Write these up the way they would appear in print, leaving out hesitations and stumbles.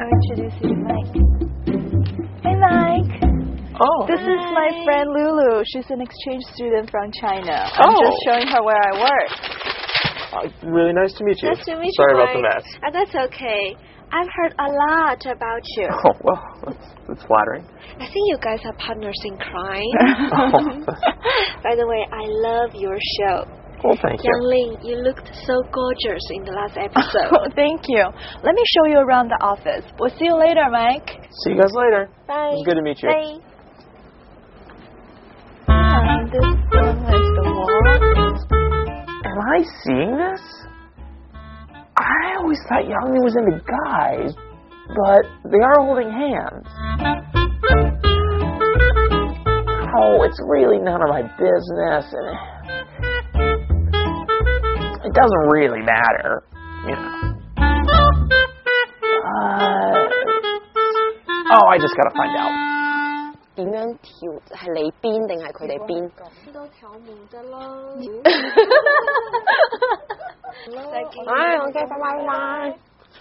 introduce you to Mike. Hey, Mike. Oh. This is my friend Lulu. She's an exchange student from China. I'm just showing her where I work. Really nice to meet you. Nice to meet Sorry you, about the mess. That's okay. I've heard a lot about you. Oh, well, that's flattering. I think you guys are partners in crime. Oh. By the way, I love your show. Well, thank you. Yang Ling, you looked so gorgeous in the last episode. Oh, thank you. Let me show you around the office. We'll see you later, Mike. See you guys later. Bye. It was good to meet you. Bye. This one is the wall. Am I seeing this? I always thought Yang was into guys, but they are holding hands. Oh, it's really none of my business, and it doesn't really matter, you know. I just gotta find out. 點樣調？係你邊定係佢哋邊？知道條門㗎咯。OK，拜拜。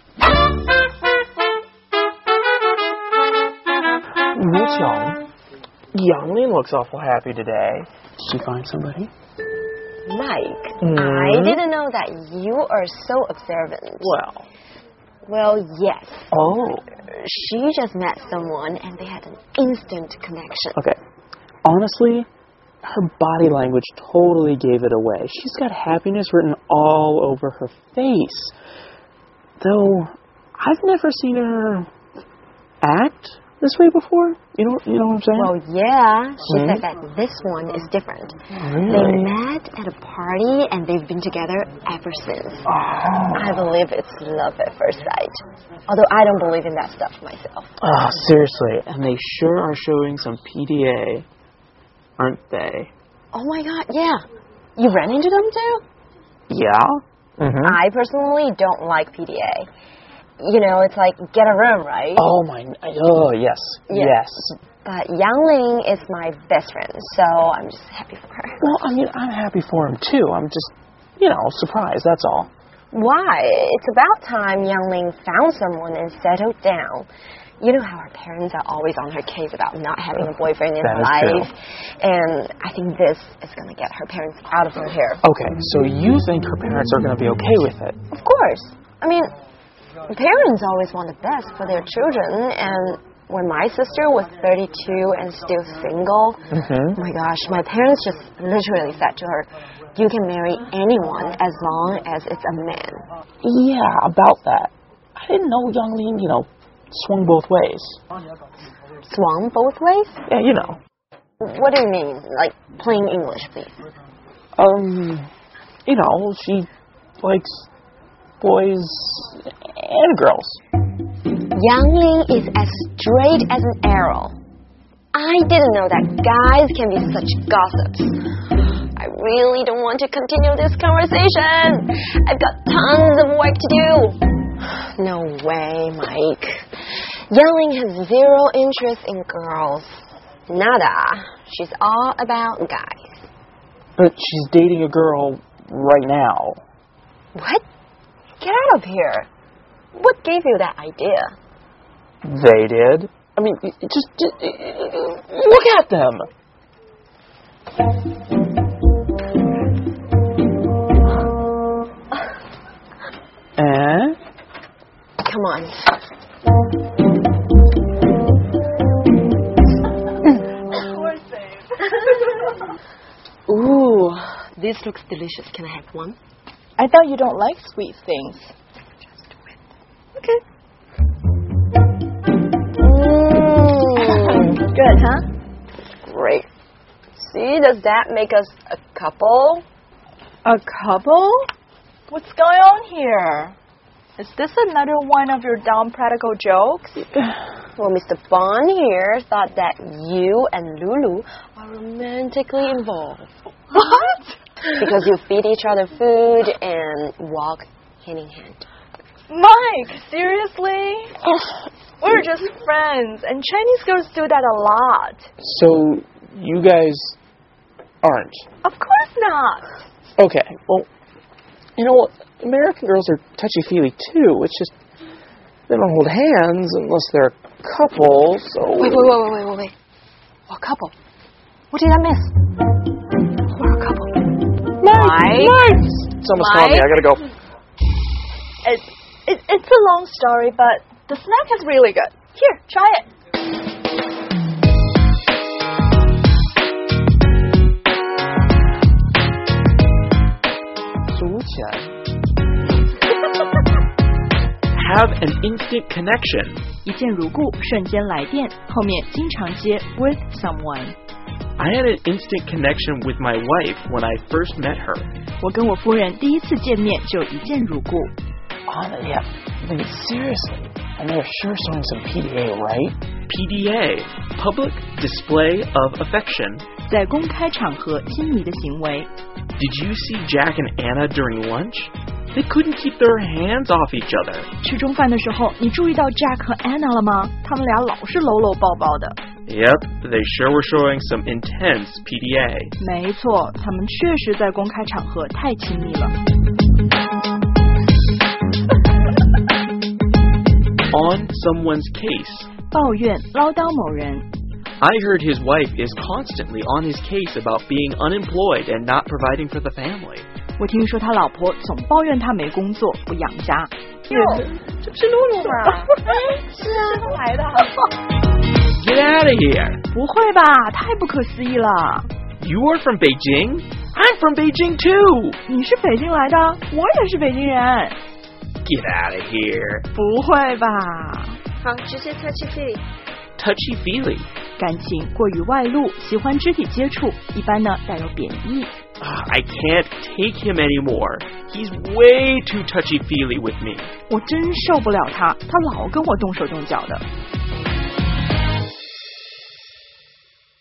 Wu-Chang, Yang looks awful happy today. Did she find somebody? Mike, I didn't know that you are so observant. Well, yes. Oh. She just met someone and they had an instant connection. Okay. Honestly, her body language totally gave it away. She's got happiness written all over her face. Though, I've never seen her act this way before. You know what I'm saying? Well, yeah. She said that this one is different. Really? They met at a party and they've been together ever since. Oh. I believe it's love at first sight. Although I don't believe in that stuff myself. Oh, seriously. And they sure are showing some PDA, aren't they? Oh my God, yeah. You ran into them too? Yeah? I personally don't like PDA. You know, it's like get a room, right? Oh, yes. Yes. But Yang Ling is my best friend, so I'm just happy for her. Well, I mean, I'm happy for him too. I'm just, surprised, that's all. Why? It's about time Yang Ling found someone and settled down. You know how her parents are always on her case about not having a boyfriend in her life. And I think this is going to get her parents out of her hair. Okay, so you think her parents are going to be okay with it? Of course. I mean, parents always want the best for their children, and when my sister was 32 and still single, oh my gosh, my parents just literally said to her, you can marry anyone as long as it's a man. Yeah, about that. I didn't know Yang Ling, swung both ways. Swung both ways? Yeah, What do you mean? Like, plain English, please. She likes boys and girls. Yang Ling is as straight as an arrow. I didn't know that guys can be such gossips. I really don't want to continue this conversation. I've got tons of work to do. No way, Mike. Yang Ling has zero interest in girls. Nada. She's all about guys. But she's dating a girl right now. What? Get out of here. What gave you that idea? They did. I mean, just look at them. Come on. Ooh, this looks delicious. Can I have one? I thought you don't like sweet things. Just do it. Okay. Good, huh? Great. See, does that make us a couple? A couple? What's going on here? Is this another one of your dumb practical jokes? Well, Mr. Bond here thought that you and Lulu are romantically involved. What? Because you feed each other food and walk hand in hand. Mike, seriously? We're just friends, and Chinese girls do that a lot. So, you guys aren't? Of course not. Okay, well, American girls are touchy-feely too. It's just, They don't hold hands unless they're a couple, so... Wait. What couple? What did I miss? We're a couple. Mike! Someone's calling me. I gotta go. It's a long story, but the snack is really good. Here, try it. Have an instant connection. 一见如故，瞬间来电，后面经常接 with someone. I had an instant connection with my wife when I first met her. 我跟我夫人第一次见面就一见如故。 Yeah, I mean, seriously. And they're sure showing some PDA, right? PDA, public display of affection. 在公开场合亲昵的行为。 Did you see Jack and Anna during lunch? They couldn't keep their hands off each other. 吃中饭的时候，你注意到 Jack 和 Anna 了吗？他们俩老是搂搂抱抱的。 Yep, they sure were showing some intense PDA. 没错，他们确实在公开场合太亲密了。 On someone's case. 抱怨唠叨某人。 I heard his wife is constantly on his case about being unemployed and not providing for the family. 我听说他老婆总抱怨他没工作不养家。 这不是露露吗？是啊，他来的。 Get out of here! 不会吧，太不可思议了。 You are from Beijing? I'm from Beijing too! 你是北京来的，我也是北京人。 Get out of here! 不会吧？ 好，直接 touchy-feely. Touchy-feely. 感情过于外露，喜欢肢体接触，一般呢带有贬义。 I can't take him anymore. He's way too touchy-feely with me. 我真受不了他，他老跟我动手动脚的。